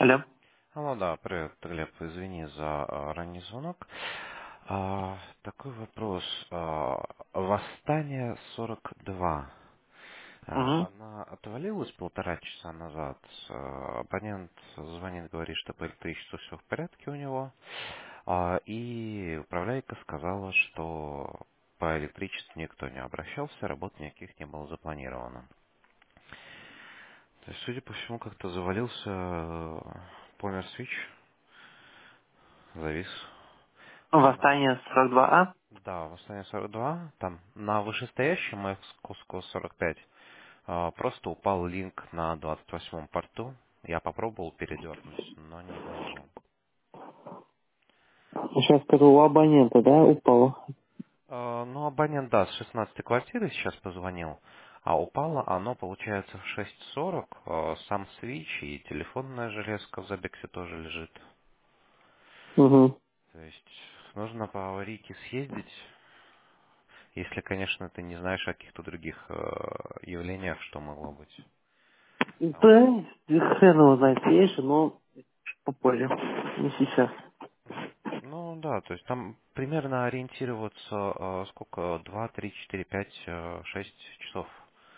Алло. Алло, да, привет, Глеб, извини за ранний звонок. Такой вопрос. Восстание 42. Угу. Она отвалилась 1,5 часа назад. Абонент звонит, говорит, что по электричеству все в порядке у него. И управляйка сказала, что по электричеству никто не обращался, работ никаких не было запланировано. То есть, судя по всему, как-то завалился помер свич, завис. Восстание 42А. Да, восстание 42, там на вышестоящем Moscow 45 просто упал линк на 28-м порту. Я попробовал передернуть, но не вывел. Сейчас скажу, у абонента, да, упало? Ну, абонент, да, с 16-й квартиры сейчас позвонил, а упало оно, получается, в 6:40. Сам свич и телефонная железка в Забексе тоже лежит. Угу. То есть нужно по аварийке съездить, если, конечно, ты не знаешь о каких-то других явлениях, что могло быть. Там. Да, хрен его знает, есть же, но попозже, не сейчас. Ну да, то есть там примерно ориентироваться сколько? 2, 3, 4, 5, 6 часов.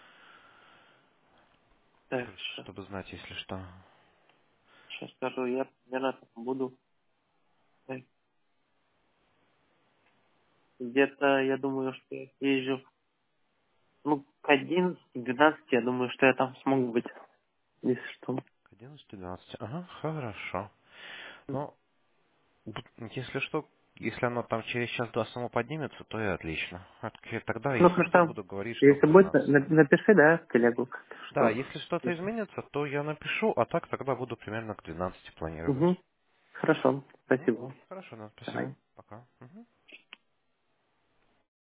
Так, То есть, чтобы знать, если что. сейчас скажу, я примерно там буду где-то, я думаю, что я езжу, ну, к 11-12, я думаю, что я там смогу быть, если что. К 11-12. Ага, хорошо. Ну, если что, если оно там через час-два само поднимется, то и отлично. Тогда, Ну, если что, хорошо. буду говорить, что к Если будет, 12. напиши, да, в телегу, Да, что. если что-то изменится, то я напишу, а так тогда буду примерно к 12 планировать. Угу. Хорошо, Мгм. спасибо. Хорошо, да, Давай. спасибо. Пока. Мгм.